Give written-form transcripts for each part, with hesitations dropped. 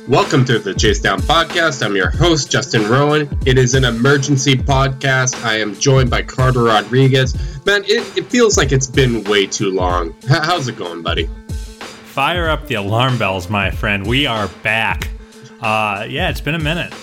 Welcome to the Chase Down Podcast. I'm your host, Justin Rowan. It is an emergency podcast. I am joined by Carter Rodriguez. Man, it feels like it's been way too long. How's it going, buddy? Fire up the alarm bells, my friend. We are back. It's been a minute.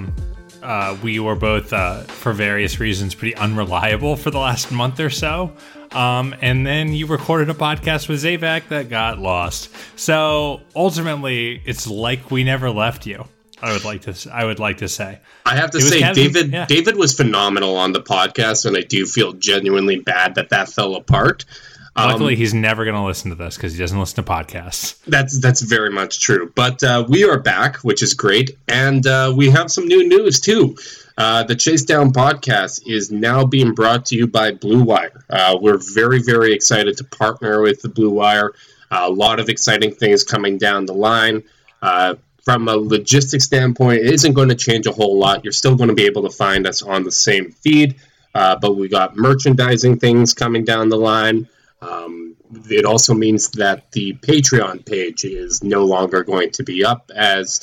We were both, for various reasons, pretty unreliable for the last month or so. And then you recorded a podcast with Zavak that got lost. So ultimately, it's like we never left you. I would like to say. I have to say, David was phenomenal on the podcast, and I do feel genuinely bad that fell apart. Luckily, he's never going to listen to this because he doesn't listen to podcasts. That's very much true. But we are back, which is great, and we have some new news too. The Chase Down Podcast is now being brought to you by Blue Wire. We're very, very excited to partner with the Blue Wire. A lot of exciting things coming down the line. From a logistics standpoint, it isn't going to change a whole lot. You're still going to be able to find us on the same feed, but we got merchandising things coming down the line. It also means that the Patreon page is no longer going to be up as...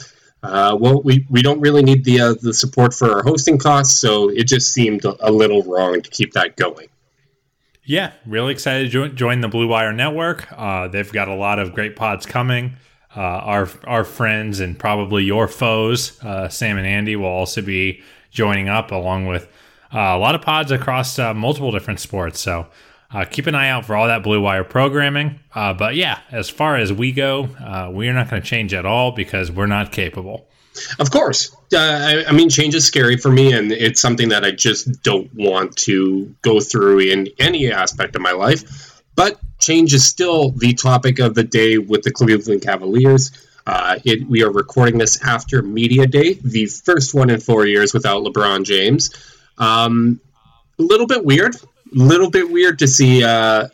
we don't really need the support for our hosting costs, so it just seemed a little wrong to keep that going. Yeah, really excited to join the Blue Wire Network. They've got a lot of great pods coming. Our friends and probably your foes, Sam and Andy, will also be joining up along with a lot of pods across multiple different sports. So keep an eye out for all that Blue Wire programming. But yeah, as far as we go, we are not going to change at all because we're not capable. Of course. I mean, change is scary for me, and it's something that I just don't want to go through in any aspect of my life. But change is still the topic of the day with the Cleveland Cavaliers. We are recording this after Media Day, the first one in 4 years without LeBron James. A little bit weird to see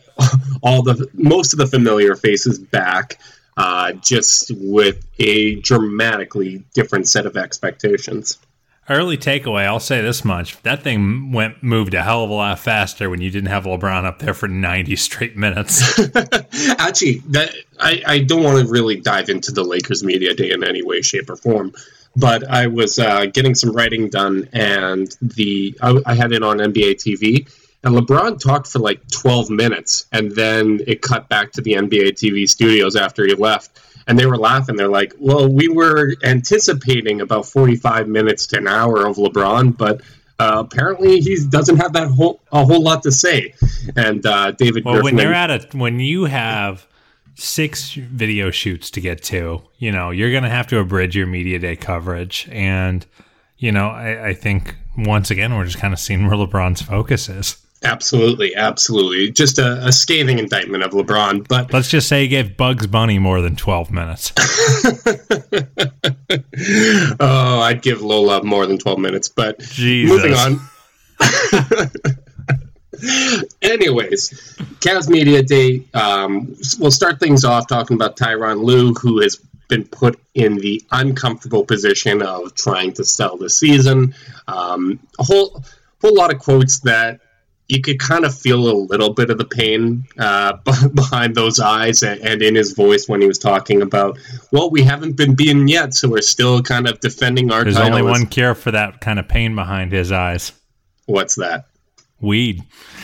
most of the familiar faces back, just with a dramatically different set of expectations. Early takeaway, I'll say this much. That thing moved a hell of a lot faster when you didn't have LeBron up there for 90 straight minutes. Actually, I don't want to really dive into the Lakers Media Day in any way, shape, or form. But I was getting some writing done, and I had it on NBA TV. And LeBron talked for like 12 minutes, and then it cut back to the NBA TV studios after he left. And they were laughing. They're like, well, we were anticipating about 45 minutes to an hour of LeBron, but apparently he doesn't have a whole lot to say. And David Griffin... when you have 6 video shoots to get to, you're going to have to abridge your media day coverage. And, I think, once again, we're just kind of seeing where LeBron's focus is. Absolutely. Just a scathing indictment of LeBron. But let's just say he gave Bugs Bunny more than 12 minutes. Oh, I'd give Lola more than 12 minutes. But Jesus. Moving on. Anyways, Cavs Media Day. We'll start things off talking about Tyronn Lue, who has been put in the uncomfortable position of trying to sell the season. A whole lot of quotes that you could kind of feel a little bit of the pain behind those eyes and in his voice when he was talking about, well, we haven't been beaten yet, so we're still kind of defending our title. There's only one cure for that kind of pain behind his eyes. What's that? Weed.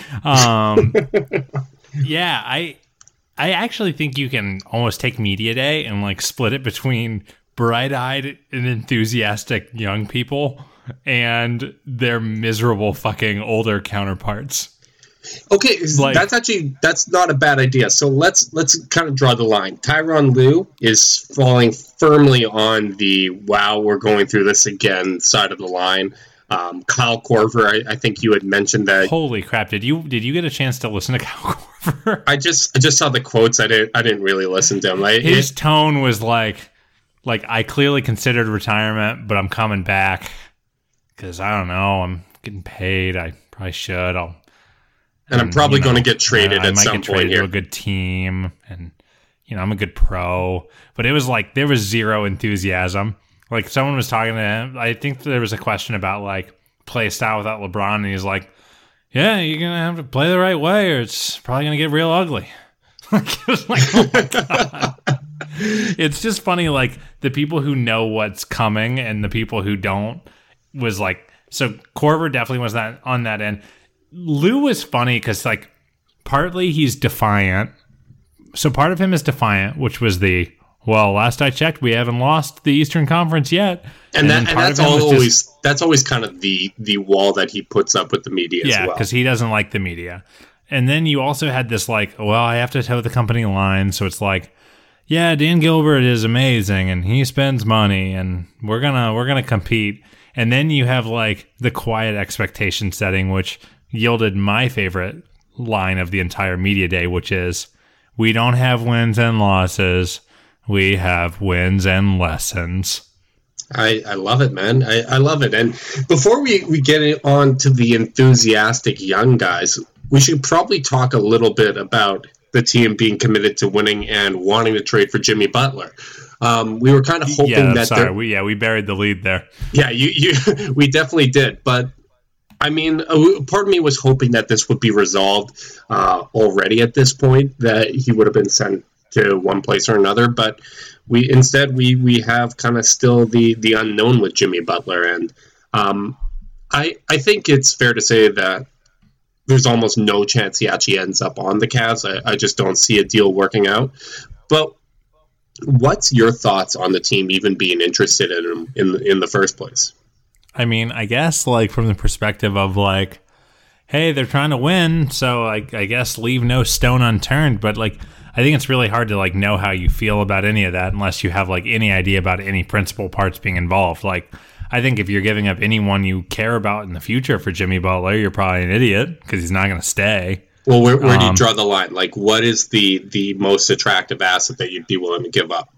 Yeah, I actually think you can almost take Media Day and split it between bright-eyed and enthusiastic young people and their miserable fucking older counterparts. Okay, that's not a bad idea. So let's kind of draw the line. Tyronn Lue is falling firmly on the wow, we're going through this again side of the line. Kyle Korver, I think you had mentioned that. Holy crap! Did you get a chance to listen to Kyle Korver? I just saw the quotes. I didn't really listen to him. His tone was like I clearly considered retirement, but I'm coming back. Because I don't know, I'm getting paid. I probably should. I'm probably going to get traded at some point here. I might get traded to a good team, and I'm a good pro. But it was there was zero enthusiasm. Someone was talking to him. I think there was a question about play style without LeBron, and he's like, "Yeah, you're gonna have to play the right way, or it's probably gonna get real ugly." It was oh my god. It's just funny, like, the people who know what's coming and the people who don't was like, so Korver definitely was not on that end. Lou was funny because, like, partly he's defiant. So part of him is defiant, which was last I checked, we haven't lost the Eastern Conference yet. And that's always kind of the wall that he puts up with the media as well. Yeah, because he doesn't like the media. And then you also had this, like, well, I have to toe the company line, so it's like, yeah, Dan Gilbert is amazing, and he spends money, and we're gonna compete. And then you have, like, the quiet expectation setting, which yielded my favorite line of the entire media day, which is, we don't have wins and losses, we have wins and lessons. I love it, man. I love it. And before we get on to the enthusiastic young guys, we should probably talk a little bit about the team being committed to winning and wanting to trade for Jimmy Butler. We were kind of hoping we buried the lead there. Yeah, we definitely did. But I mean, part of me was hoping that this would be resolved already at this point, that he would have been sent to one place or another. But we have kind of still the unknown with Jimmy Butler. And I think it's fair to say that there's almost no chance he actually ends up on the Cavs. I just don't see a deal working out. But what's your thoughts on the team even being interested in him in the first place? I mean, I guess, like, from the perspective of, like, hey, they're trying to win, so I guess leave no stone unturned. But, like, I think it's really hard to, like, know how you feel about any of that unless you have, like, any idea about any principal parts being involved. Like, I think if you're giving up anyone you care about in the future for Jimmy Butler, you're probably an idiot because he's not going to stay. Well, where do you draw the line? Like, what is the most attractive asset that you'd be willing to give up?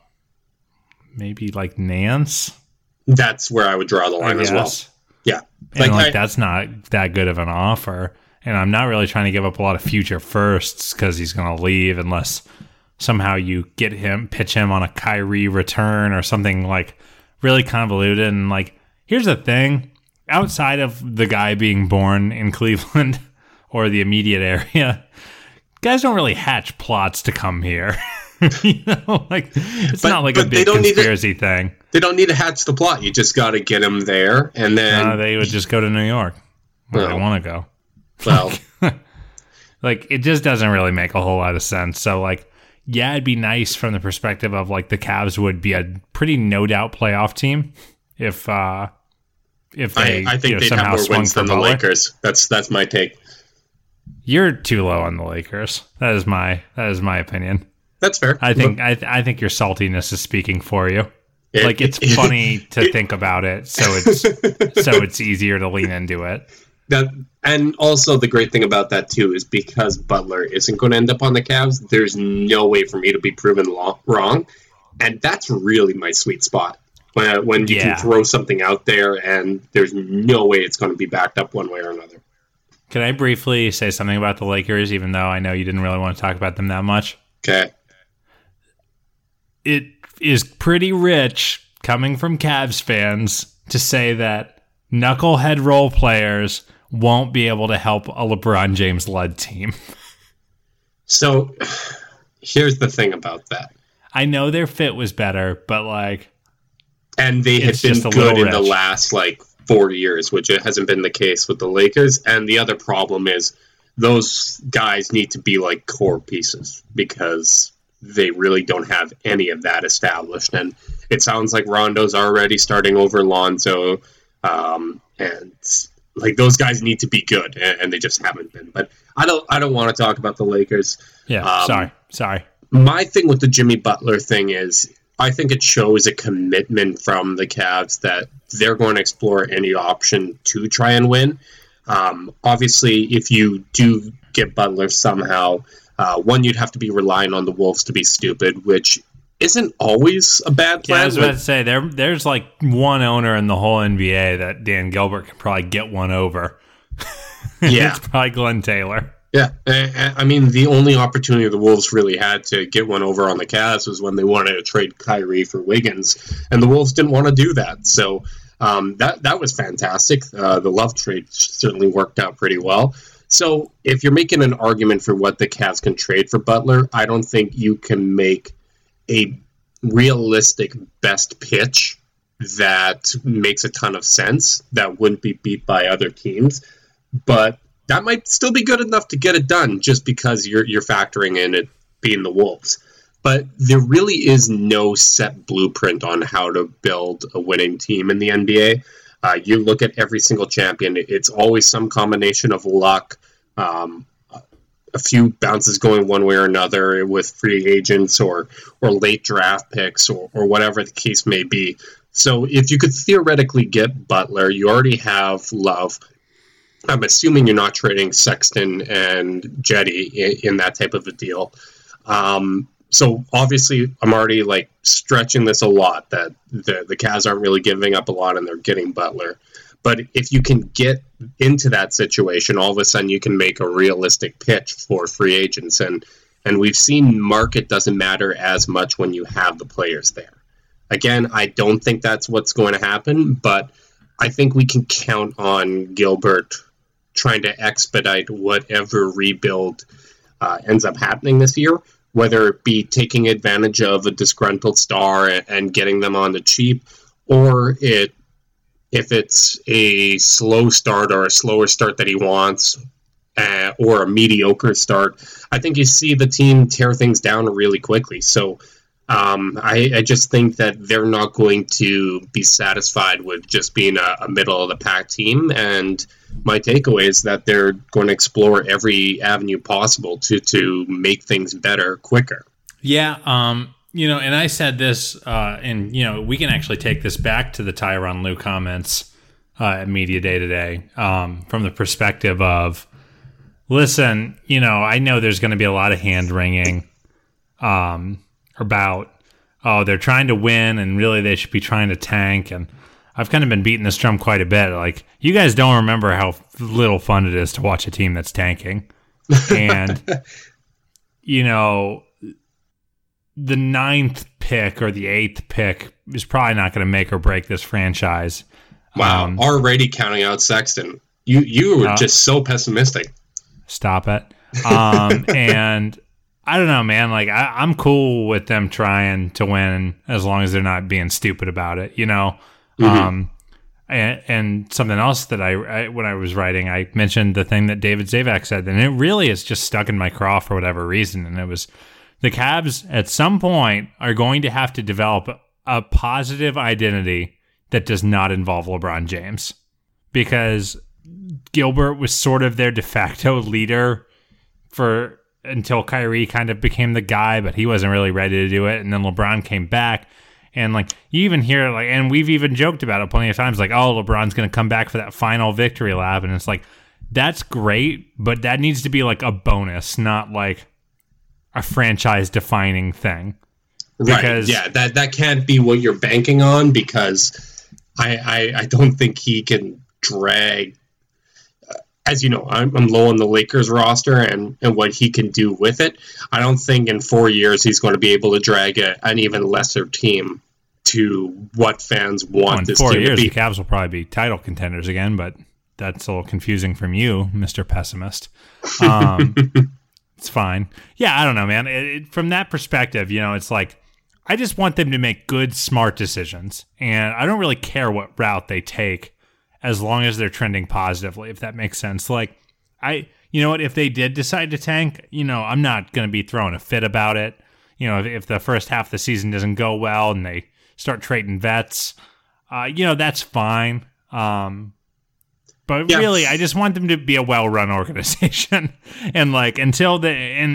Maybe, like, Nance? That's where I would draw the line as well. Yeah. That's not that good of an offer. And I'm not really trying to give up a lot of future firsts because he's going to leave unless somehow you pitch him on a Kyrie return or something, like, really convoluted. And, like, here's the thing. Outside of the guy being born in Cleveland or the immediate area, guys don't really hatch plots to come here. It's not like a big conspiracy thing. They don't need to hatch the plot. You just got to get them there, and then they would just go to New York where they want to go. Well, like, it just doesn't really make a whole lot of sense. So, like, yeah, it'd be nice from the perspective of, like, the Cavs would be a pretty no doubt playoff team if they I think they'd somehow have more wins than the Lakers. That's my take. You're too low on the Lakers. That is my opinion. That's fair. I think your saltiness is speaking for you. It's funny to think about it, so it's easier to lean into it. And also the great thing about that too is because Butler isn't going to end up on the Cavs, there's no way for me to be proven wrong, and that's really my sweet spot. When you can throw something out there and there's no way it's going to be backed up one way or another. Can I briefly say something about the Lakers, even though I know you didn't really want to talk about them that much? Okay. It is pretty rich coming from Cavs fans to say that knucklehead role players won't be able to help a LeBron James-led team. So here's the thing about that. I know their fit was better, but, like... And they have been good in the last, 4 years, which it hasn't been the case with the Lakers. And the other problem is those guys need to be, core pieces because they really don't have any of that established. And it sounds like Rondo's already starting over Lonzo. And those guys need to be good, and they just haven't been. But I don't want to talk about the Lakers. Yeah, sorry. My thing with the Jimmy Butler thing is I think it shows a commitment from the Cavs that they're going to explore any option to try and win. Obviously, if you do get Butler somehow, one, you'd have to be relying on the Wolves to be stupid, which isn't always a bad plan. Yeah, I was about to say, there's one owner in the whole NBA that Dan Gilbert can probably get one over. Yeah. It's probably Glenn Taylor. Yeah. I mean, the only opportunity the Wolves really had to get one over on the Cavs was when they wanted to trade Kyrie for Wiggins, and the Wolves didn't want to do that. So that was fantastic. The Love trade certainly worked out pretty well. So if you're making an argument for what the Cavs can trade for Butler, I don't think you can make a realistic best pitch that makes a ton of sense, that wouldn't be beat by other teams. But that might still be good enough to get it done, just because you're factoring in it being the Wolves. But there really is no set blueprint on how to build a winning team in the NBA. You look at every single champion, it's always some combination of luck, a few bounces going one way or another with free agents or late draft picks or whatever the case may be. So if you could theoretically get Butler, you already have Love. I'm assuming you're not trading Sexton and Jetty in that type of a deal. So obviously I'm already like stretching this a lot, that the Cavs aren't really giving up a lot and they're getting Butler. But if you can get into that situation, all of a sudden you can make a realistic pitch for free agents. And we've seen market doesn't matter as much when you have the players there. Again, I don't think that's what's going to happen, but I think we can count on Gilbert trying to expedite whatever rebuild ends up happening this year, whether it be taking advantage of a disgruntled star and getting them on the cheap, or if it's a slow start or a slower start that he wants, or a mediocre start. I think you see the team tear things down really quickly. So I just think that they're not going to be satisfied with just being a middle-of-the-pack team, and my takeaway is that they're going to explore every avenue possible to make things better quicker. Yeah, and I said this, and, we can actually take this back to the Tyronn Lue comments at Media Day today, from the perspective of, listen, I know there's going to be a lot of hand-wringing about, they're trying to win, and really they should be trying to tank, and I've kind of been beating this drum quite a bit. Like, you guys don't remember how little fun it is to watch a team that's tanking. And, the 9th pick or the 8th pick is probably not going to make or break this franchise. Wow, already counting out Sexton. You were just so pessimistic. Stop it. And I don't know, man. Like, I'm cool with them trying to win as long as they're not being stupid about it, Mm-hmm. And something else that I when I was writing, I mentioned the thing that David Zavak said, and it really is just stuck in my craw for whatever reason. And it was, the Cavs at some point are going to have to develop a positive identity that does not involve LeBron James, because Gilbert was sort of their de facto leader until Kyrie kind of became the guy, but he wasn't really ready to do it. And then LeBron came back. And, like, you even hear, like, and we've even joked about it plenty of times, like, oh, LeBron's going to come back for that final victory lap. And it's like, that's great, but that needs to be, like, a bonus, not, like, a franchise-defining thing. Right, yeah, that can't be what you're banking on, because I don't think he can drag... As you know, I'm low on the Lakers roster and what he can do with it. I don't think in 4 years he's going to be able to drag an even lesser team to what fans want this team to be. In 4 years, the Cavs will probably be title contenders again, but that's a little confusing from you, Mr. Pessimist. It's fine. Yeah, I don't know, man. From that perspective, it's like, I just want them to make good, smart decisions, and I don't really care what route they take, as long as they're trending positively, if that makes sense. Like, if they did decide to tank, I'm not going to be throwing a fit about it. If the first half of the season doesn't go well and they start trading vets, that's fine. But really, I just want them to be a well-run organization. And like, as long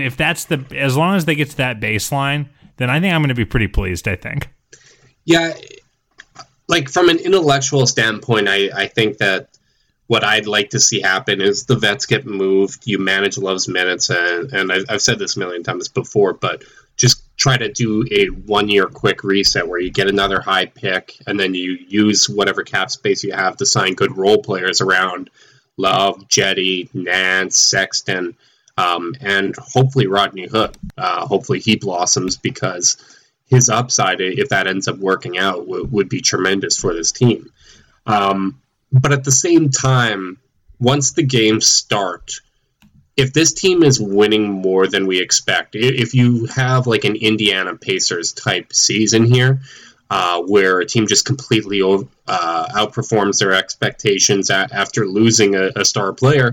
as they get to that baseline, then I think I'm going to be pretty pleased, I think. Yeah. Like, from an intellectual standpoint, I think that what I'd like to see happen is the vets get moved, you manage Love's minutes, and I've said this a million times before, but just try to do a 1 year quick reset where you get another high pick, and then you use whatever cap space you have to sign good role players around Love, Jetty, Nance, Sexton, and hopefully Rodney Hood. Hopefully he blossoms, because his upside, if that ends up working out, would be tremendous for this team. But at the same time, once the games start, if this team is winning more than we expect, if you have like an Indiana Pacers type season here, where a team just completely outperforms their expectations after losing a star player,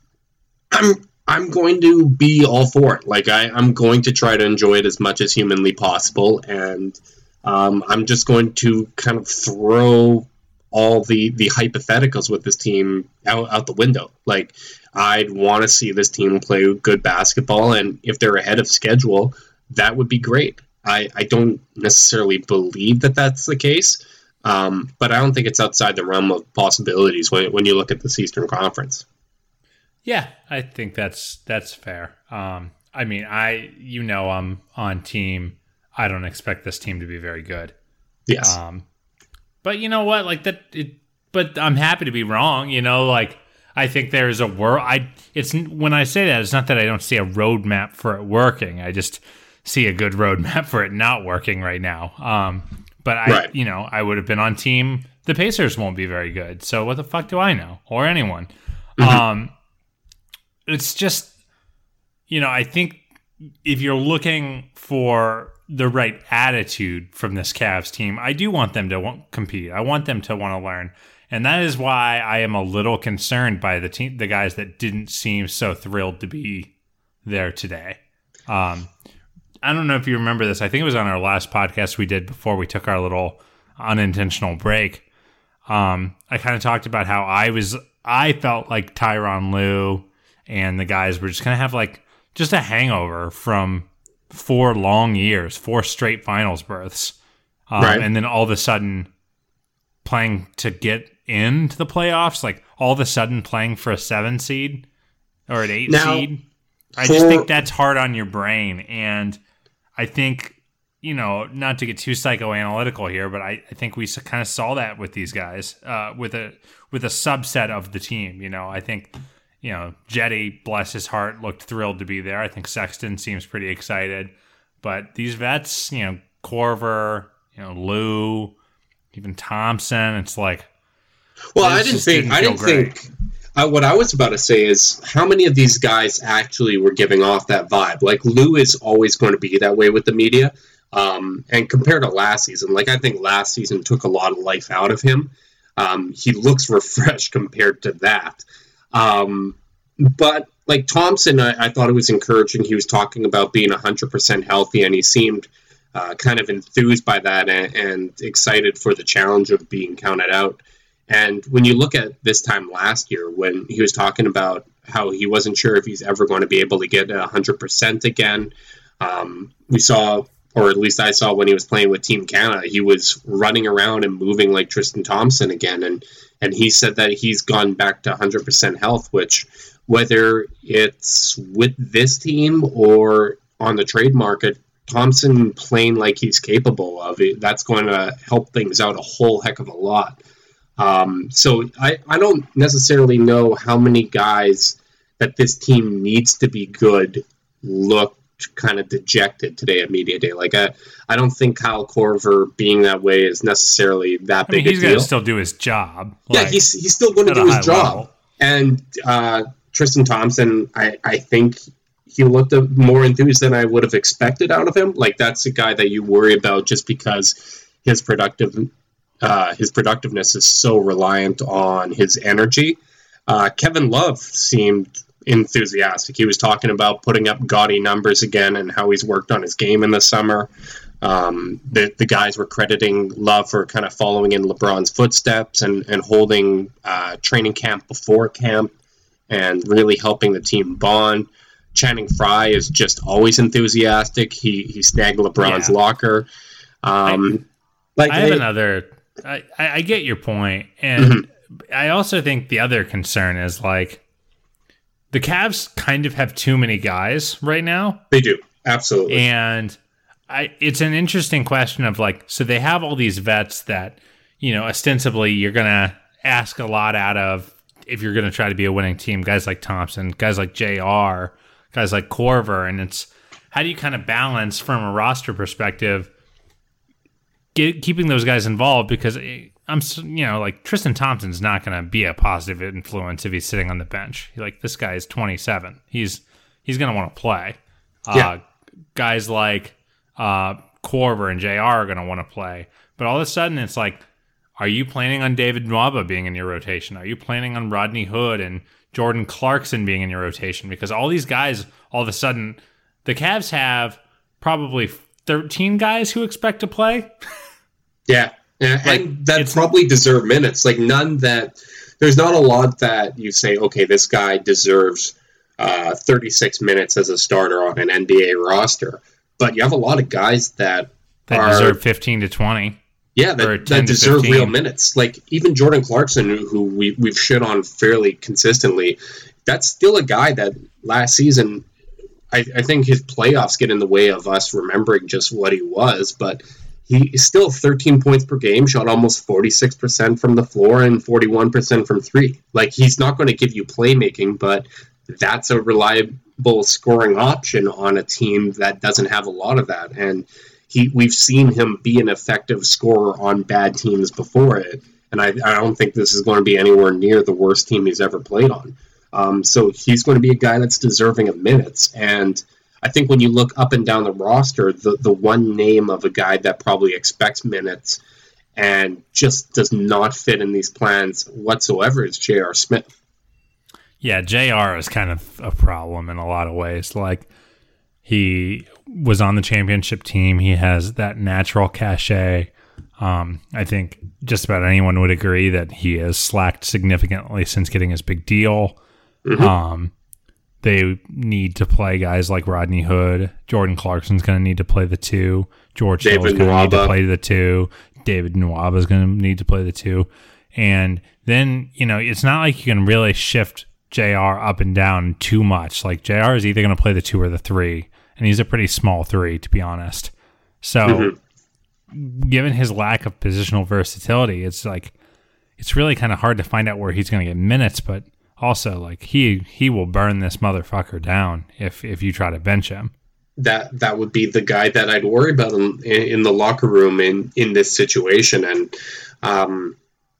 I'm going to be all for it. Like I'm going to try to enjoy it as much as humanly possible, and I'm just going to kind of throw all the hypotheticals with this team out the window. Like, I'd want to see this team play good basketball, and if they're ahead of schedule, that would be great. I don't necessarily believe that that's the case, but I don't think it's outside the realm of possibilities when you look at this Eastern Conference. Yeah, I think that's fair. I mean, I'm on team. I don't expect this team to be very good. Yes. But you know what? But I'm happy to be wrong. Like, I think there's a when I say that, it's not that I don't see a roadmap for it working. I just see a good roadmap for it not working right now. But I would have been on team. The Pacers won't be very good. So what the fuck do I know, or anyone? Mm-hmm. It's just, I think if you're looking for the right attitude from this Cavs team, I do want them to compete. I want them to want to learn. And that is why I am a little concerned by the guys that didn't seem so thrilled to be there today. I don't know if you remember this. I think it was on our last podcast we did before we took our little unintentional break. I kind of talked about how I felt like Tyronn Lue and the guys were just going to have like just a hangover from 4 long years, 4 straight finals berths. Right. And then all of a sudden playing to get into the playoffs, like all of a sudden playing for a 7 seed or an 8 seed. I just think that's hard on your brain. And I think, not to get too psychoanalytical here, but I think we kind of saw that with these guys, with a subset of the team. I think, Jetty, bless his heart, looked thrilled to be there. I think Sexton seems pretty excited. But these vets, Korver, Lou, even Thompson, it's like, well, I didn't think. What I was about to say is how many of these guys actually were giving off that vibe. Like, Lou is always going to be that way with the media. And compared to last season, like, I think last season took a lot of life out of him. He looks refreshed compared to that. But like Thompson, I thought it was encouraging. He was talking about being 100% healthy, and he seemed kind of enthused by that and excited for the challenge of being counted out. And when you look at this time last year, when he was talking about how he wasn't sure if he's ever going to be able to get 100% again, we saw, or at least I saw when he was playing with Team Canada, he was running around and moving like Tristan Thompson again. And he said that he's gone back to 100% health, which whether it's with this team or on the trade market, Thompson playing like he's capable of it, that's going to help things out a whole heck of a lot. So I don't necessarily know how many guys that this team needs to be good looked kind of dejected today at Media Day. Like, I don't think Kyle Korver being that way is necessarily that big a deal. He's going to still do his job. Yeah, he's still going to do his job. Level. And Tristan Thompson, I think he looked more enthused than I would have expected out of him. Like, that's a guy that you worry about just because his productiveness is so reliant on his energy. Kevin Love seemed enthusiastic. He was talking about putting up gaudy numbers again and how he's worked on his game in the summer. The guys were crediting Love for kind of following in LeBron's footsteps and holding training camp before camp and really helping the team bond. Channing Frye is just always enthusiastic. He snagged LeBron's locker. I get your point, and I also think the other concern is like the Cavs kind of have too many guys right now. They do, absolutely. And it's an interesting question of like, so they have all these vets that, ostensibly you're going to ask a lot out of if you're going to try to be a winning team. Guys like Thompson, guys like JR, guys like Korver, and it's how do you kind of balance from a roster perspective keeping those guys involved, because like Tristan Thompson's not going to be a positive influence if he's sitting on the bench. Like, this guy is 27. He's going to want to play. Guys like Korver and JR are going to want to play. But all of a sudden, it's like, are you planning on David Nwaba being in your rotation? Are you planning on Rodney Hood and Jordan Clarkson being in your rotation? Because all these guys, all of a sudden, the Cavs have probably 13 guys who expect to play. Yeah. And that probably deserve minutes. Like, there's not a lot that you say, okay, this guy deserves 36 minutes as a starter on an NBA roster. But you have a lot of guys that deserve 15 to 20. Yeah, that deserve real minutes. Like, even Jordan Clarkson, who we've shit on fairly consistently, that's still a guy that last season, I think his playoffs get in the way of us remembering just what he was, but he is still 13 points per game, shot almost 46% from the floor and 41% from three. Like, he's not going to give you playmaking, but that's a reliable scoring option on a team that doesn't have a lot of that. And we've seen him be an effective scorer on bad teams before it, and I don't think this is going to be anywhere near the worst team he's ever played on. So he's going to be a guy that's deserving of minutes. And I think when you look up and down the roster, the one name of a guy that probably expects minutes and just does not fit in these plans whatsoever is J.R. Smith. Yeah, JR is kind of a problem in a lot of ways. Like, he was on the championship team. He has that natural cachet. I think just about anyone would agree that he has slacked significantly since getting his big deal. Mm-hmm. They need to play guys like Rodney Hood. Jordan Clarkson's going to need to play the two. George Hill's going to need to play the two. David Nwaba is going to need to play the two. And then, it's not like you can really shift JR up and down too much. Like, JR is either going to play the two or the three. And he's a pretty small three, to be honest. So, given his lack of positional versatility, it's really kind of hard to find out where he's going to get minutes. But also, like, he will burn this motherfucker down if you try to bench him. That would be the guy that I'd worry about in the locker room in this situation. And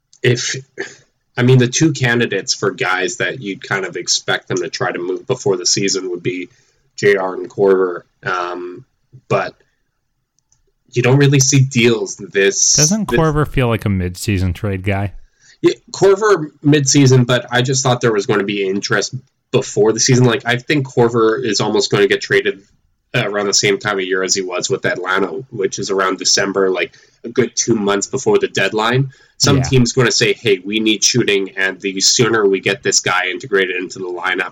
the two candidates for guys that you'd kind of expect them to try to move before the season would be JR and Korver, but you don't really see deals Doesn't Korver feel like a mid-season trade guy? Yeah, Korver mid-season, but I just thought there was going to be interest before the season. Like, I think Korver is almost going to get traded around the same time of year as he was with Atlanta, which is around December, like a good 2 months before the deadline. Some team's going to say, hey, we need shooting, and the sooner we get this guy integrated into the lineup,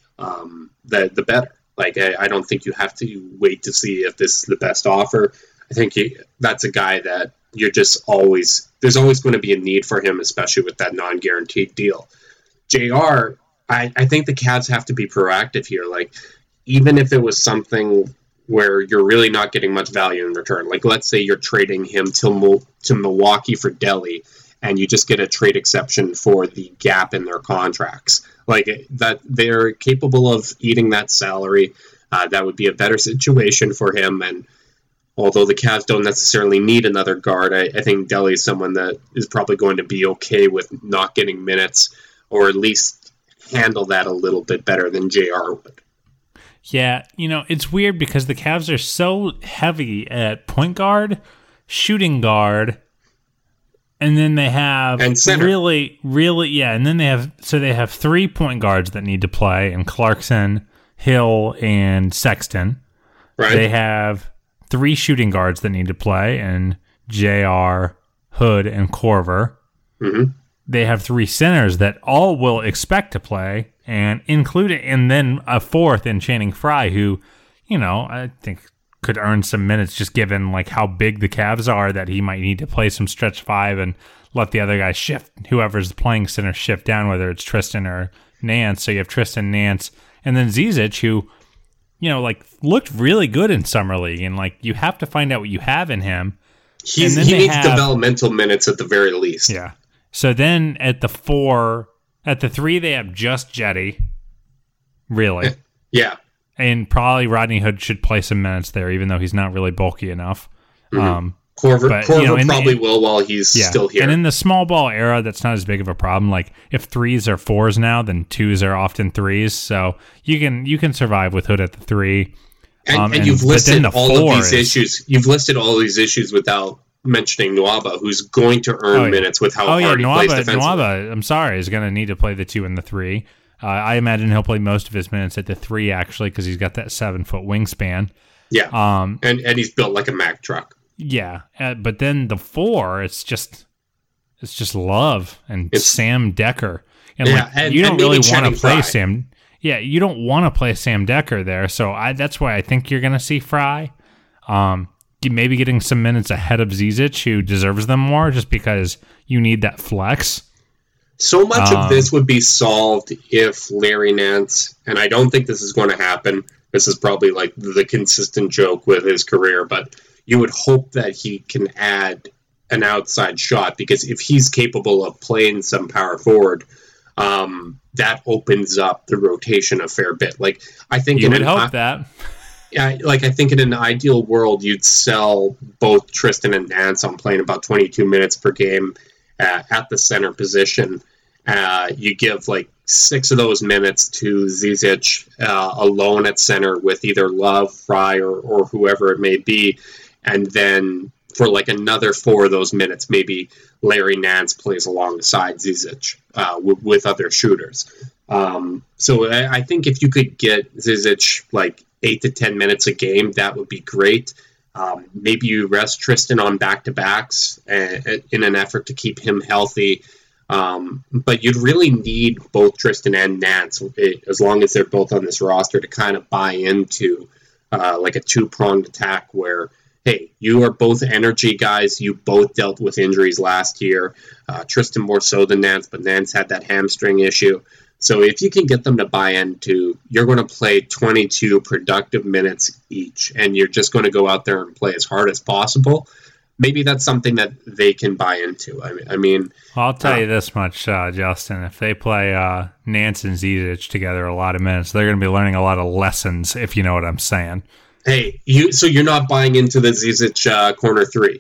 the better. Like, I don't think you have to wait to see if this is the best offer. I think that's a guy that you're just there's always going to be a need for him, especially with that non-guaranteed deal. JR, I think the Cavs have to be proactive here. Like, even if it was something where you're really not getting much value in return, like let's say you're trading him to Milwaukee for Delhi, and you just get a trade exception for the gap in their contracts. Like, that they're capable of eating that salary. That would be a better situation for him. And although the Cavs don't necessarily need another guard, I think Delhi is someone that is probably going to be okay with not getting minutes, or at least handle that a little bit better than JR would. Yeah, it's weird because the Cavs are so heavy at point guard, shooting guard, and then they have and center. And then they have 3 point guards that need to play, and Clarkson, Hill, and Sexton. Right. They have 3 shooting guards that need to play, and JR, Hood, and Korver. Mm-hmm. They have 3 centers that all will expect to play, and then a fourth in Channing Frye, who, I think could earn some minutes just given like how big the Cavs are, that he might need to play some stretch 5 and let the other guy shift, whoever's playing center shift down, whether it's Tristan or Nance. So you have Tristan, Nance, and then Zizic, who, looked really good in Summer League, and like you have to find out what you have in him. He needs developmental minutes at the very least. Yeah. So then at the 3, they have just Jetty. Really? Yeah. And probably Rodney Hood should play some minutes there, even though he's not really bulky enough. Mm-hmm. Corver probably will while he's still here. And in the small ball era, that's not as big of a problem. Like if 3s are 4s now, then 2s are often 3s. So you can survive with Hood at the 3. And you've listed all of these issues. You've listed all these issues without mentioning Nwaba, who's going to earn minutes with how hard he plays defensively. Nwaba, I'm sorry, is going to need to play the 2 and the 3. I imagine he'll play most of his minutes at the 3, actually, because he's got that 7-foot wingspan. Yeah, and he's built like a Mack truck. Yeah, but then the 4, it's just Love and Sam Decker. And you don't really want to play Sam. Yeah, you don't want to play Sam Decker there, so that's why I think you're going to see Fry. Maybe getting some minutes ahead of Zizic, who deserves them more, just because you need that flex. So much of this would be solved if Larry Nance, and I don't think this is going to happen. This is probably like the consistent joke with his career, but you would hope that he can add an outside shot, because if he's capable of playing some power forward, that opens up the rotation a fair bit. Like I think you would hope that. Yeah, like I think in an ideal world, you'd sell both Tristan and Nance on playing about 22 minutes per game at the center position. You give like 6 of those minutes to Zizic alone at center with either Love, Fry, or whoever it may be, and then for like another 4 of those minutes, maybe Larry Nance plays alongside Zizic with other shooters. So I think if you could get Zizic like 8 to 10 minutes a game, that would be great. Maybe you rest Tristan on back-to-backs in an effort to keep him healthy. But you'd really need both Tristan and Nance, as long as they're both on this roster, to kind of buy into like a 2-pronged attack where, hey, you are both energy guys. You both dealt with injuries last year. Tristan more so than Nance, but Nance had that hamstring issue. So if you can get them to buy into, you're going to play 22 productive minutes each, and you're just going to go out there and play as hard as possible, maybe that's something that they can buy into. I mean, I'll tell you this much, Justin. If they play Nance and Zizic together a lot of minutes, they're going to be learning a lot of lessons, if you know what I'm saying. Hey, so you're not buying into the Zizic corner 3?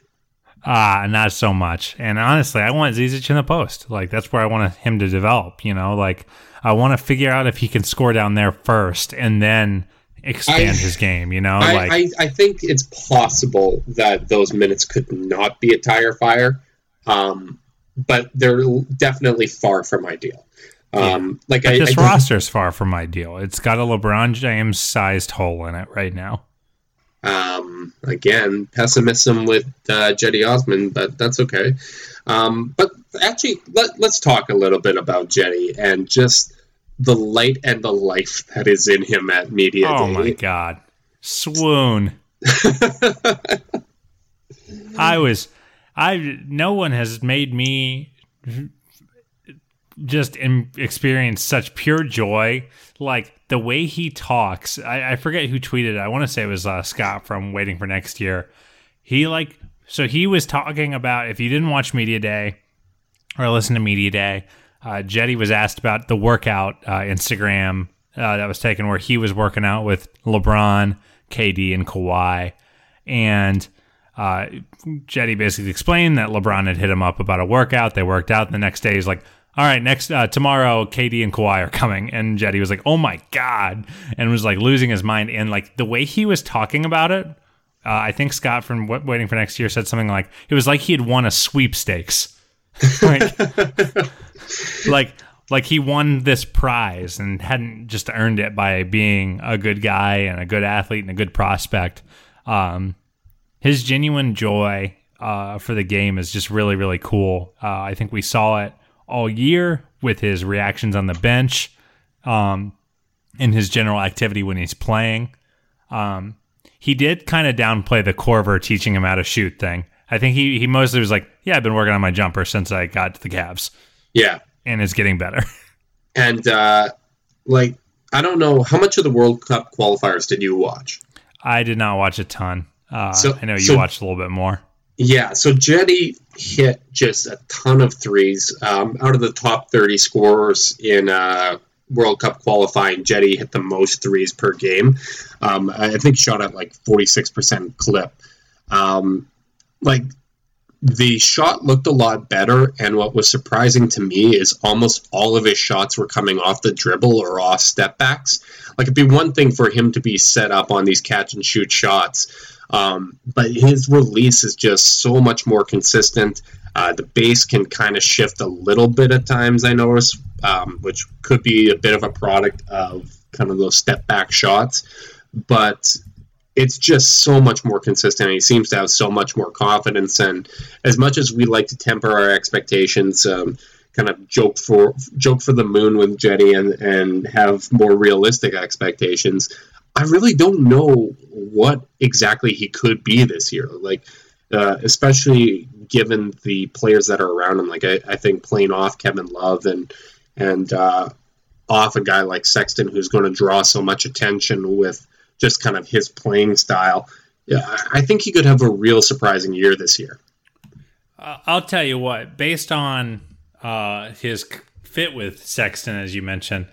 Not so much. And honestly, I want Zizic in the post. Like, that's where I want him to develop, you know? Like, I want to figure out if he can score down there first and then expand his game, you know? I think it's possible that those minutes could not be a tire fire, but they're definitely far from ideal. This roster's far from ideal. It's got a LeBron James-sized hole in it right now. Again, pessimism with Cedi Osman, but that's okay. But actually, let's talk a little bit about Cedi and just the light and the life that is in him at Media Day. Oh my God. Swoon. No one has made me just experience such pure joy. Like the way he talks, I forget who tweeted it. I want to say it was Scott from Waiting for Next Year. He was talking about, if you didn't watch Media Day or listen to Media Day, Cedi was asked about the workout Instagram that was taken where he was working out with LeBron, KD, and Kawhi. And Cedi basically explained that LeBron had hit him up about a workout. They worked out. The next day he's like, all right, tomorrow KD and Kawhi are coming. And Cedi was like, oh my God, and was like losing his mind. And like the way he was talking about it, I think Scott from Waiting for Next Year said something like, it was like he had won a sweepstakes. like he won this prize and hadn't just earned it by being a good guy and a good athlete and a good prospect. His genuine joy for the game is just really, really cool. I think we saw it all year with his reactions on the bench, and his general activity when he's playing. He did kind of downplay the Korver teaching him how to shoot thing. I think he mostly was like, yeah, I've been working on my jumper since I got to the Cavs. Yeah. And it's getting better. And, I don't know, how much of the World Cup qualifiers did you watch? I did not watch a ton. I know you watched a little bit more. Yeah, so Cedi hit just a ton of threes. Out of the top 30 scorers in World Cup qualifying, Cedi hit the most threes per game. I think shot at like 46% clip. like the shot looked a lot better, and what was surprising to me is almost all of his shots were coming off the dribble or off step backs. Like, it'd be one thing for him to be set up on these catch and shoot shots, but his release is just so much more consistent. The base can kind of shift a little bit at times, I notice, which could be a bit of a product of kind of those step back shots, but it's just so much more consistent. He seems to have so much more confidence, and as much as we like to temper our expectations, kind of joke for the moon with Jetty and have more realistic expectations, I really don't know what exactly he could be this year. Like, especially given the players that are around him. Like, I think playing off Kevin Love and off a guy like Sexton, who's going to draw so much attention with just kind of his playing style. Yeah, I think he could have a real surprising year this year. I'll tell you what, based on his fit with Sexton, as you mentioned,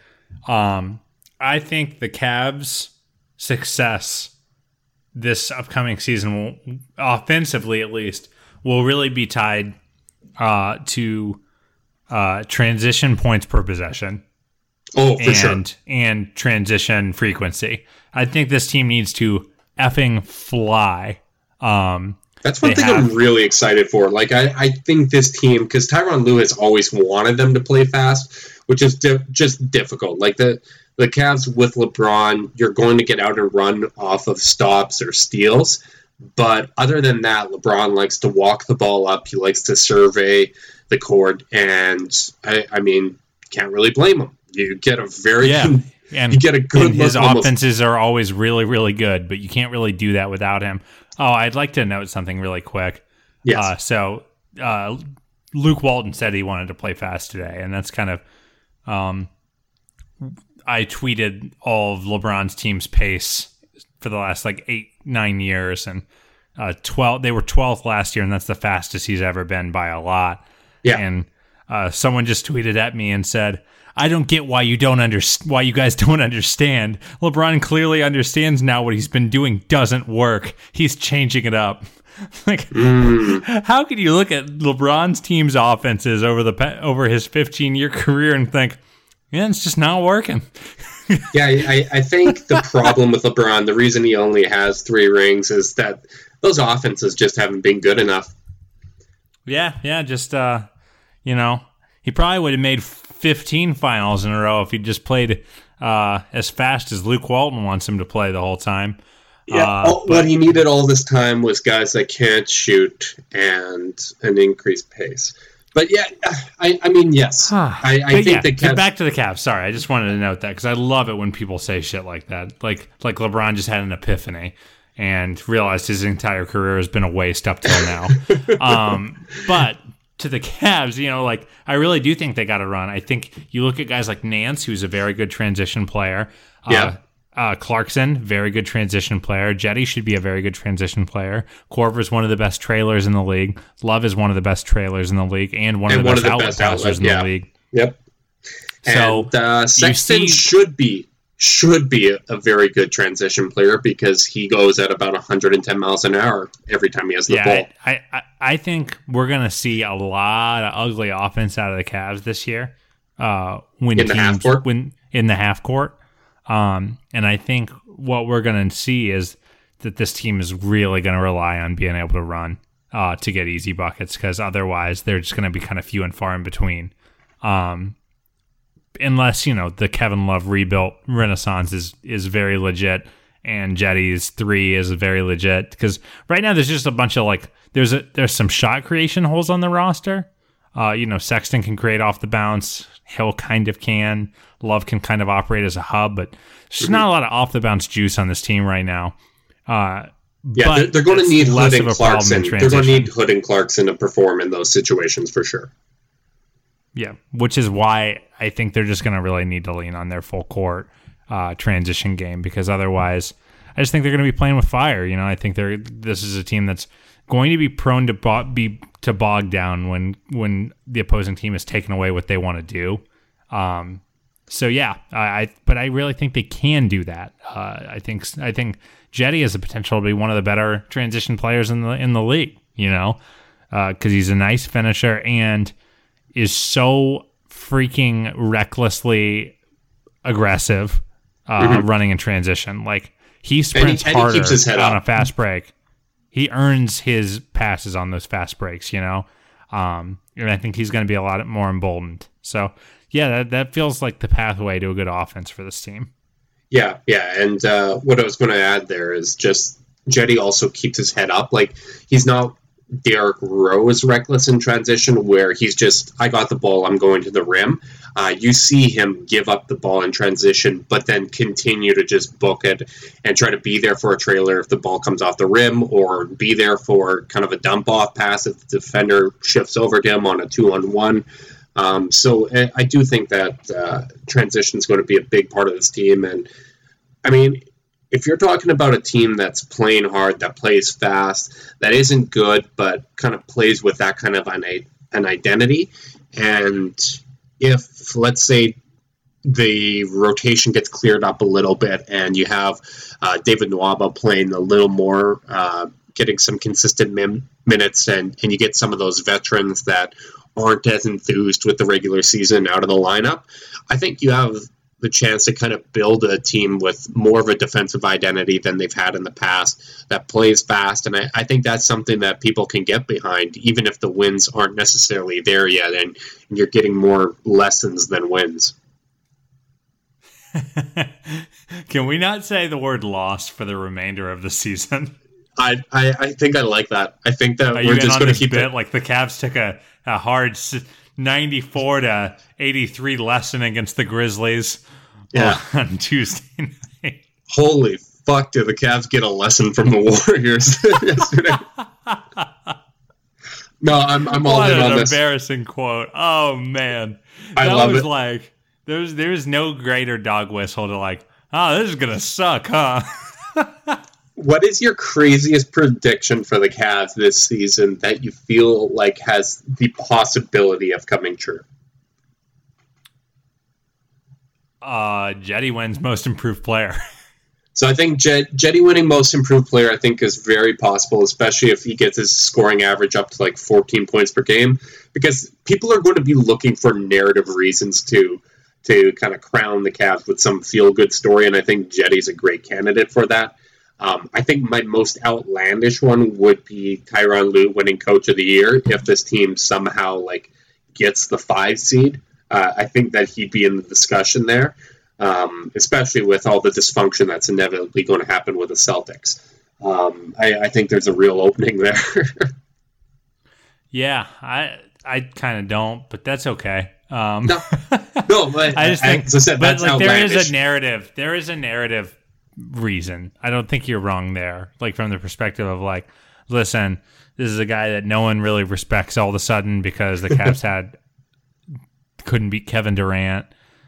I think the Cavs' success this upcoming season, will, offensively at least, will really be tied to transition points per possession. Oh, for sure. And transition frequency. I think this team needs to effing fly. That's one thing I'm really excited for. Like, I think this team, because Tyronn Lue has always wanted them to play fast, which is just difficult. Like, the Cavs with LeBron, you're going to get out and run off of stops or steals. But other than that, LeBron likes to walk the ball up. He likes to survey the court. And, I mean, can't really blame him. You get a very... And you get a good his offenses are always really, really good, but you can't really do that without him. Oh, I'd like to note something really quick. Yes. So Luke Walton said he wanted to play fast today, and that's kind of I tweeted all of LeBron's team's pace for the last 8-9 years, and 12. They were 12th last year, and that's the fastest he's ever been by a lot. Yeah. And someone just tweeted at me and said, I don't get why you guys don't understand. LeBron clearly understands now what he's been doing doesn't work. He's changing it up. How could you look at LeBron's team's offenses over his 15-year career and think, yeah, it's just not working? Yeah, I think the problem with LeBron, the reason he only has 3 rings, is that those offenses just haven't been good enough. Yeah, just he probably would have made 15 finals in a row if he just played as fast as Luke Walton wants him to play the whole time. Yeah, what he needed all this time was guys that can't shoot and an increased pace. But yeah, I mean, yes. I think the Cavs... Back to the Cavs. Sorry, I just wanted to note that because I love it when people say shit like that. Like LeBron just had an epiphany and realized his entire career has been a waste up till now. But... to the Cavs, I really do think they got to run. I think you look at guys like Nance, who's a very good transition player. Clarkson, very good transition player. Jetty should be a very good transition player. Korver's one of the best trailers in the league. Love is one of the best trailers in the league and one of the best outlet passers in the league. Yep. So and Sexton should be a very good transition player because he goes at about 110 miles an hour every time he has the ball. I think we're going to see a lot of ugly offense out of the Cavs this year in the half court. And I think what we're going to see is that this team is really going to rely on being able to run to get easy buckets because otherwise they're just going to be kind of few and far in between. Unless, the Kevin Love rebuilt renaissance is very legit and Jetty's 3 is very legit. Because right now there's just a bunch of there's some shot creation holes on the roster. Sexton can create off the bounce. Hill kind of can. Love can kind of operate as a hub, but there's not a lot of off the bounce juice on this team right now. They're going to need Hood and Clarkson. They're going to need Hood and Clarkson to perform in those situations for sure. Yeah, which is why I think they're just going to really need to lean on their full court transition game because otherwise, I just think they're going to be playing with fire. I think this is a team that's going to be prone to bog down when the opposing team has taken away what they want to do. But I really think they can do that. I think Jetty has the potential to be one of the better transition players in the league. because he's a nice finisher and is so freaking recklessly aggressive running in transition. Like, he sprints harder he keeps his head on up. a fast break. He earns his passes on those fast breaks, and I think he's going to be a lot more emboldened. So, yeah, that feels like the pathway to a good offense for this team. Yeah, and what I was going to add there is just Jetty also keeps his head up. Like, he's not Derrick Rose reckless in transition where he's just, I got the ball, I'm going to the rim. You see him give up the ball in transition, but then continue to just book it and try to be there for a trailer if the ball comes off the rim, or be there for kind of a dump-off pass if the defender shifts over to him on a 2-on-1. So I do think that transition is going to be a big part of this team. And, I mean, if you're talking about a team that's playing hard, that plays fast, that isn't good, but kind of plays with that kind of an identity, and if, let's say, the rotation gets cleared up a little bit and you have David Nwaba playing a little more, getting some consistent minutes, and you get some of those veterans that aren't as enthused with the regular season out of the lineup, I think you have the chance to kind of build a team with more of a defensive identity than they've had in the past, that plays fast. And I think that's something that people can get behind, even if the wins aren't necessarily there yet, and you're getting more lessons than wins. Can we not say the word lost for the remainder of the season? I think I like that. I think that we're just going to keep it. Like, the Cavs took a hard 94-83 lesson against the Grizzlies on Tuesday night. Holy fuck, did the Cavs get a lesson from the Warriors yesterday? No, I'm all in on this. What an embarrassing quote. Oh, man. I love it. Like, there's no greater dog whistle to, like, oh, this is going to suck, huh? What is your craziest prediction for the Cavs this season that you feel like has the possibility of coming true? Jetty wins most improved player. So I think Jetty winning most improved player, I think, is very possible, especially if he gets his scoring average up to like 14 points per game, because people are going to be looking for narrative reasons to kind of crown the Cavs with some feel-good story, and I think Jetty's a great candidate for that. I think my most outlandish one would be Tyronn Lue winning Coach of the Year if this team somehow like gets the 5 seed. I think that he'd be in the discussion there, especially with all the dysfunction that's inevitably going to happen with the Celtics. I think there's a real opening there. Yeah, I kind of don't, but that's okay. No, but I just think, as I said, that's outlandish. There is a narrative reason. I don't think you're wrong there. Like, from the perspective of, like, listen, this is a guy that no one really respects all of a sudden because the Cavs couldn't beat Kevin Durant.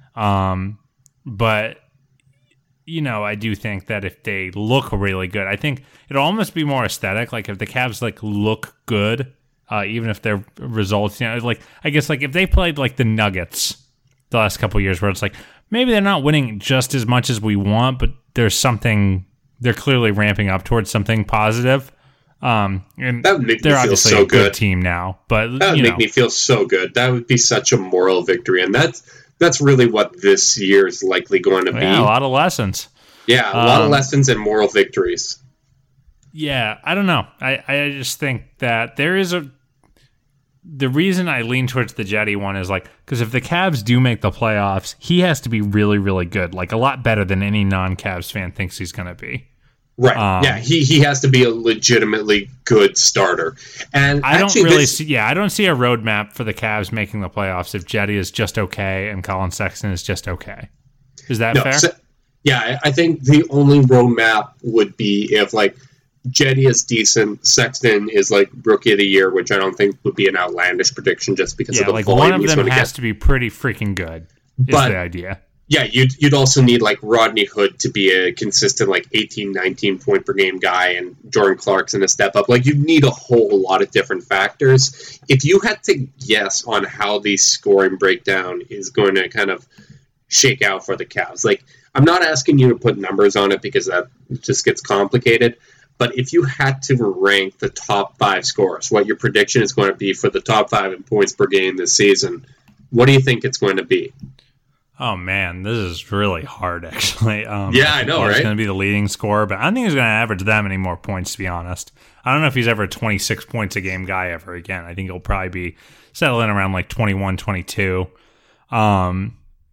But, I do think that if they look really good, I think it'll almost be more aesthetic. Like, if the Cavs like look good, even if their results, like, I guess, like, if they played like the Nuggets the last couple of years, where it's like maybe they're not winning just as much as we want, but there's something, they're clearly ramping up towards something positive. And that would make they're me feel obviously so a good good team now, but that would make me feel so good. That would be such a moral victory, and that's really what this year is likely going to be. Yeah, a lot of lessons. Yeah, a lot of lessons and moral victories. Yeah, I don't know. I just think that there is the reason I lean towards the Jetty one is like, because if the Cavs do make the playoffs, he has to be really, really good, like a lot better than any non-Cavs fan thinks he's going to be. Right. Yeah, he has to be a legitimately good starter. And I don't really see a roadmap for the Cavs making the playoffs if Jetty is just okay and Colin Sexton is just okay. Is that fair? Yeah, I think the only roadmap would be if, like, Jetty is decent, Sexton is like Rookie of the Year, which I don't think would be an outlandish prediction just because of the volume one of them has to be pretty freaking good. Is the idea? Yeah, you'd also need like Rodney Hood to be a consistent like 18, 19 point per game guy, and Jordan Clarkson a step up. Like, you need a whole lot of different factors. If you had to guess on how the scoring breakdown is going to kind of shake out for the Cavs, like, I'm not asking you to put numbers on it because that just gets complicated. But if you had to rank the top 5 scorers, what your prediction is going to be for the top 5 in points per game this season, what do you think it's going to be? Oh, man, this is really hard, actually. I know, right? He's going to be the leading scorer, but I don't think he's going to average that many more points, to be honest. I don't know if he's ever a 26 points a game guy ever again. I think he'll probably be settling around like 21, 22. I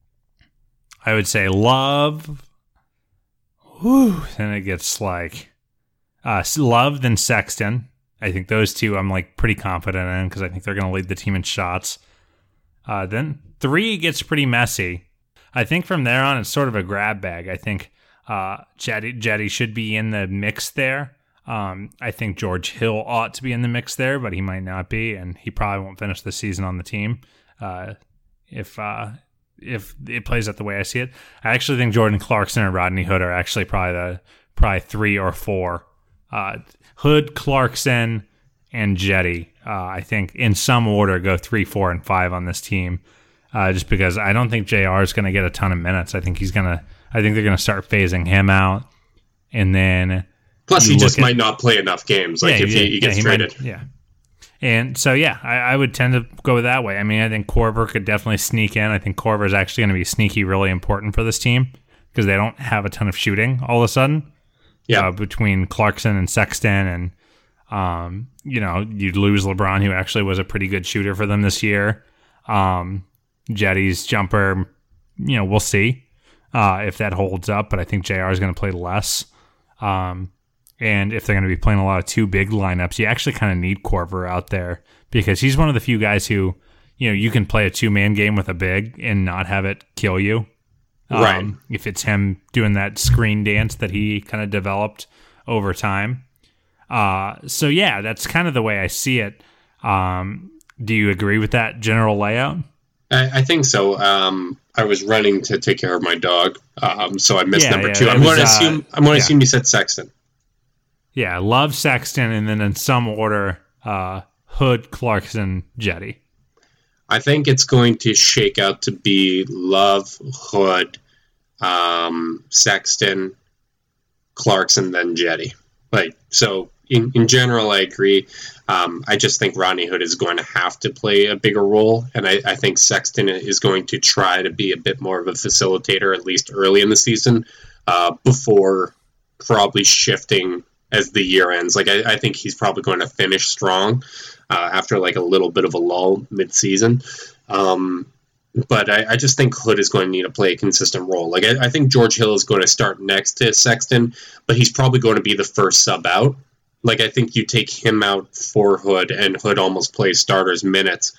would say Love. Whew, then it gets like Love, then Sexton. I think those two I'm like pretty confident in because I think they're going to lead the team in shots. Then 3 gets pretty messy. I think from there on it's sort of a grab bag. I think Jetty should be in the mix there. I think George Hill ought to be in the mix there, but he might not be, and he probably won't finish the season on the team if it plays out the way I see it. I actually think Jordan Clarkson and Rodney Hood are actually probably 3 or 4. Hood, Clarkson, and Jetty. I think in some order go 3, 4, and 5 on this team. Just because I don't think JR is going to get a ton of minutes. I think they're going to start phasing him out, and then plus he just might not play enough games. Like if he gets traded, And so I would tend to go that way. I mean, I think Korver could definitely sneak in. I think Korver is actually going to be sneaky, really important for this team because they don't have a ton of shooting all of a sudden. Yeah, between Clarkson and Sexton, and you'd lose LeBron, who actually was a pretty good shooter for them this year. Jetty's jumper, we'll see if that holds up, but I think JR is going to play less. And if they're going to be playing a lot of 2 big lineups, you actually kind of need Korver out there because he's one of the few guys who, you can play a 2-man game with a big and not have it kill you. Right. If it's him doing that screen dance that he kind of developed over time. So that's kind of the way I see it. Do you agree with that general layout? I think so. I was running to take care of my dog, so I missed number 2. I'm going to assume you said Sexton. Yeah, Love, Sexton, and then in some order, Hood, Clarkson, Jetty. I think it's going to shake out to be Love, Hood, Sexton, Clarkson, then Jetty. So in general, I agree. I just think Rodney Hood is going to have to play a bigger role, and I think Sexton is going to try to be a bit more of a facilitator, at least early in the season, before probably shifting as the year ends. I think he's probably going to finish strong after a little bit of a lull mid-season. But I just think Hood is going to need to play a consistent role. I think George Hill is going to start next to Sexton, but he's probably going to be the first sub out. I think you take him out for Hood, and Hood almost plays starters minutes.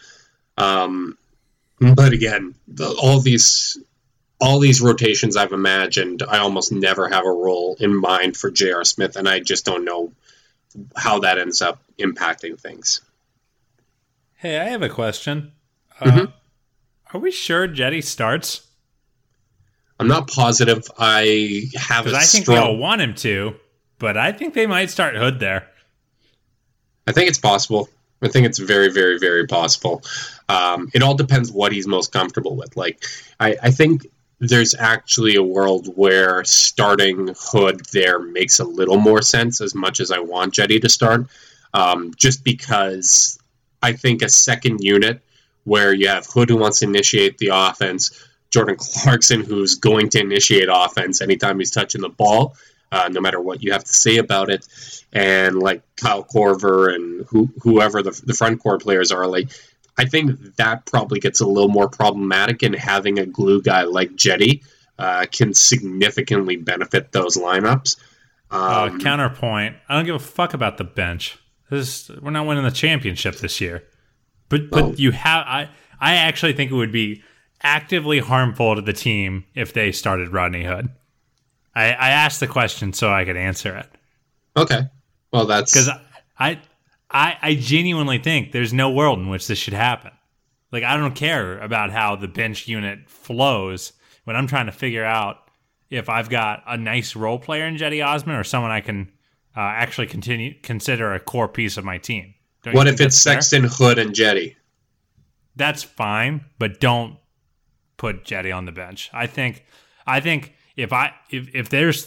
But again, all these rotations I've imagined, I almost never have a role in mind for J.R. Smith, and I just don't know how that ends up impacting things. Hey, I have a question. Are we sure Jetty starts? I'm not positive. I have a I think we all want him to, but I think they might start Hood there. I think it's possible. I think it's very, very, very possible. It all depends what he's most comfortable with. I think there's actually a world where starting Hood there makes a little more sense, as much as I want Jetty to start, just because I think a second unit where you have Hood who wants to initiate the offense, Jordan Clarkson who's going to initiate offense anytime he's touching the ball, no matter what you have to say about it, and Kyle Korver and whoever the front court players are, I think that probably gets a little more problematic, and having a glue guy like Jetty can significantly benefit those lineups. Counterpoint, I don't give a fuck about the bench. We're not winning the championship this year. But you have I actually think it would be actively harmful to the team if they started Rodney Hood. I asked the question so I could answer it. Okay. Well, that's because I genuinely think there's no world in which this should happen. I don't care about how the bench unit flows when I'm trying to figure out if I've got a nice role player in Jetty Osman or someone I can actually consider a core piece of my team. What if it's Sexton, Hood, and Jetty? That's fine, but don't put Jetty on the bench. I think if there's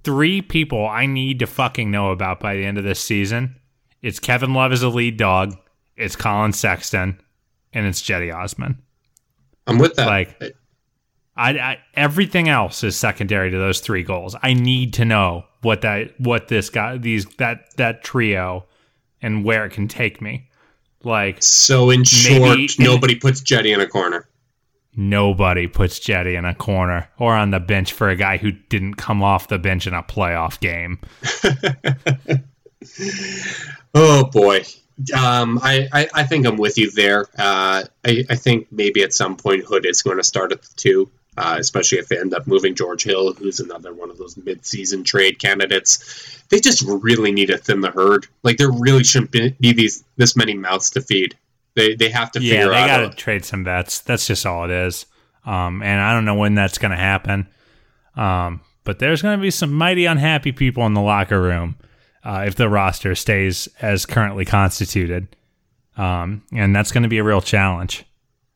3 people I need to fucking know about by the end of this season, it's Kevin Love as a lead dog, it's Colin Sexton, and it's Jetty Osman. I'm with that. Like, I everything else is secondary to those 3 goals. I need to know what this guy, that trio, and where it can take me. Like, so in short, nobody puts Jetty in a corner. Nobody puts Jetty in a corner or on the bench for a guy who didn't come off the bench in a playoff game. Oh boy. I think I'm with you there. I think maybe at some point Hood is going to start at the 2, especially if they end up moving George Hill, who's another one of those mid-season trade candidates. They just really need to thin the herd. Like, there really shouldn't be this many mouths to feed. They have to figure out. Yeah, they got to trade some vets. That's just all it is. And I don't know when that's going to happen. But there's going to be some mighty unhappy people in the locker room if the roster stays as currently constituted. And that's going to be a real challenge.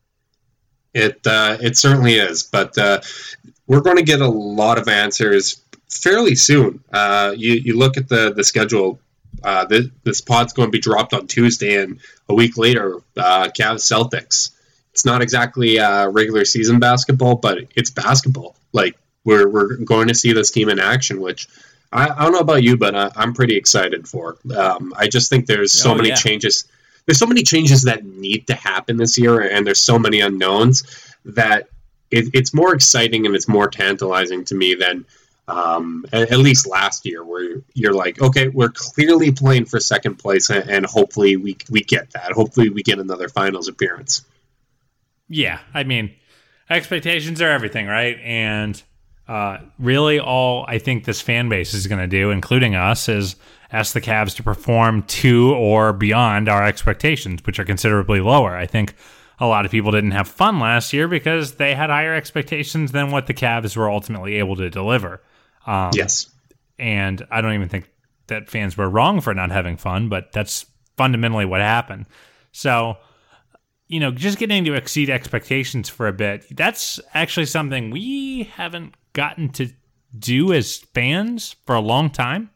It certainly is. But we're going to get a lot of answers fairly soon. You look at the schedule. This pod's going to be dropped on Tuesday, and a week later, Cavs Celtics. It's not exactly regular season basketball, but it's basketball. Like, we're going to see this team in action, which I don't know about you, but I'm pretty excited for. I just think there's so many changes. There's so many changes that need to happen this year, and there's so many unknowns that it's more exciting and it's more tantalizing to me than at least last year, where you're like, okay, we're clearly playing for second place, and hopefully we get that. Hopefully we get another finals appearance. Yeah, I mean, expectations are everything, right? And really all I think this fan base is going to do, including us, is ask the Cavs to perform to or beyond our expectations, which are considerably lower. I think a lot of people didn't have fun last year because they had higher expectations than what the Cavs were ultimately able to deliver. Yes. And I don't even think that fans were wrong for not having fun, but that's fundamentally what happened. So, just getting to exceed expectations for a bit, that's actually something we haven't gotten to do as fans for a long time.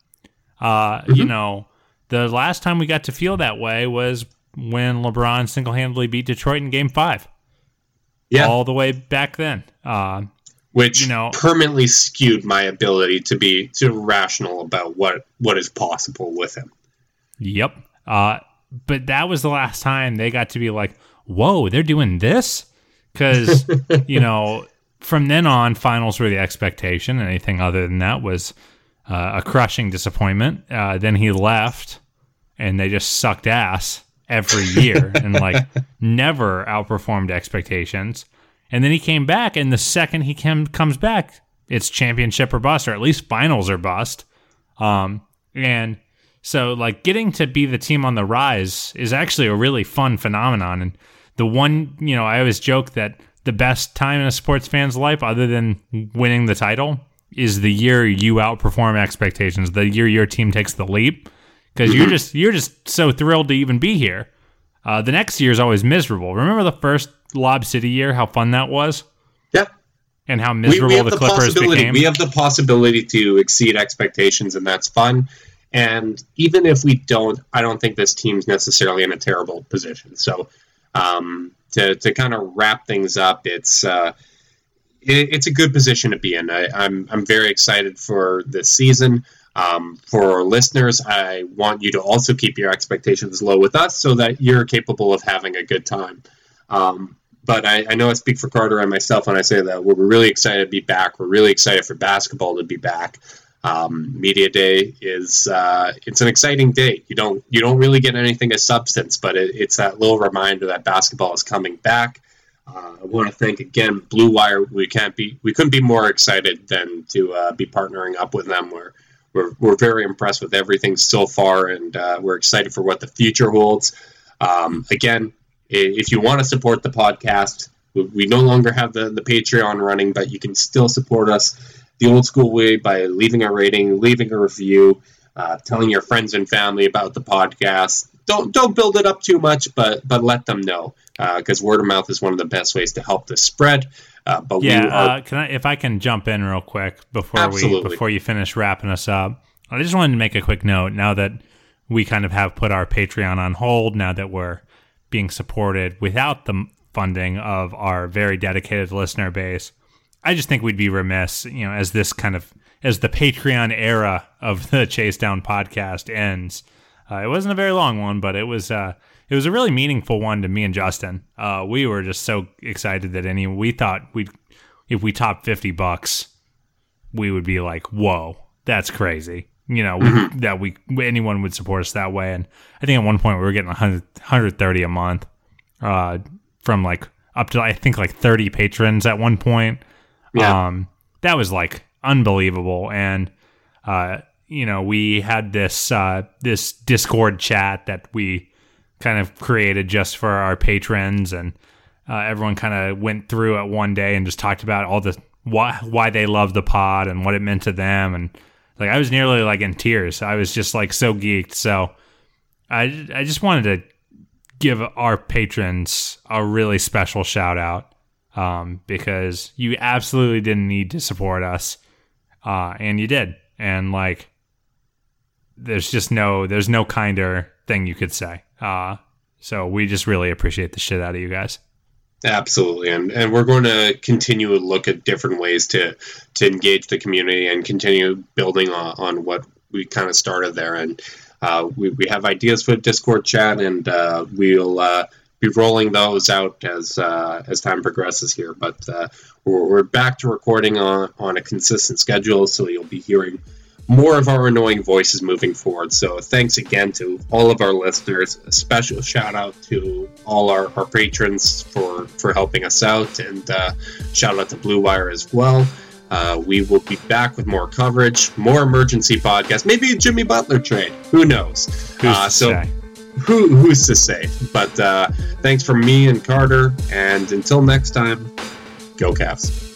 The last time we got to feel that way was when LeBron single-handedly beat Detroit in Game 5. Yeah. All the way back then. Which permanently skewed my ability to be rational about what is possible with him. Yep. But that was the last time they got to be like, whoa, they're doing this? Because, from then on, finals were the expectation. Anything other than that was a crushing disappointment. Then he left, and they just sucked ass every year and never outperformed expectations. And then he came back, and the second he comes back, it's championship or bust, or at least finals or bust. And so, getting to be the team on the rise is actually a really fun phenomenon. And the one, I always joke that the best time in a sports fan's life, other than winning the title, is the year you outperform expectations, the year your team takes the leap, because you're just so thrilled to even be here. The next year is always miserable. Remember the first Lob City year, how fun that was? Yeah. And how miserable the Clippers became? We have the possibility to exceed expectations, and that's fun. And even if we don't, I don't think this team's necessarily in a terrible position. So to kind of wrap things up, it's a good position to be in. I'm very excited for this season. For our listeners, I want you to also keep your expectations low with us so that you're capable of having a good time. But I know I speak for Carter and myself when I say that we're really excited to be back. We're really excited for basketball to be back. Media Day is it's an exciting day. You don't really get anything of substance, but it's that little reminder that basketball is coming back. I want to thank again Blue Wire. We couldn't be more excited than to be partnering up with them. We're very impressed with everything so far, and we're excited for what the future holds. Again, if you want to support the podcast, we no longer have the Patreon running, but you can still support us the old school way by leaving a rating, leaving a review, telling your friends and family about the podcast. don't build it up too much, but let them know, because word of mouth is one of the best ways to help this spread. But if I can jump in real quick before you finish wrapping us up, I just wanted to make a quick note now that we kind of have put our Patreon on hold, now that we're being supported without the funding of our very dedicated listener base. I just think we'd be remiss, as the Patreon era of the Chase Down podcast ends. It wasn't a very long one, but it was a really meaningful one to me and Justin. We were just so excited that we thought if we topped $50, we would be like, whoa, that's crazy. That anyone would support us that way. And I think at one point we were getting $130 a month from like up to, I think, like 30 patrons at one point. Yeah. That was like unbelievable. And, we had this Discord chat that we kind of created just for our patrons, and everyone kind of went through it one day and just talked about all the why they love the pod and what it meant to them. And like, I was nearly like in tears. I was just like so geeked. So I just wanted to give our patrons a really special shout out, because you absolutely didn't need to support us, and you did. And like, there's no kinder thing you could say. So we just really appreciate the shit out of you guys. Absolutely. And we're going to continue to look at different ways to engage the community and continue building on what we kind of started there. And we have ideas for Discord chat, and we'll be rolling those out as time progresses here. But we're back to recording on a consistent schedule, so you'll be hearing more of our annoying voices moving forward. So thanks again to all of our listeners. A special shout out to all our patrons for helping us out, and shout out to Blue Wire as well. We will be back with more coverage, more emergency podcasts, maybe a Jimmy Butler trade. Who knows? Who's to say? But thanks from me and Carter, and until next time, go Cavs.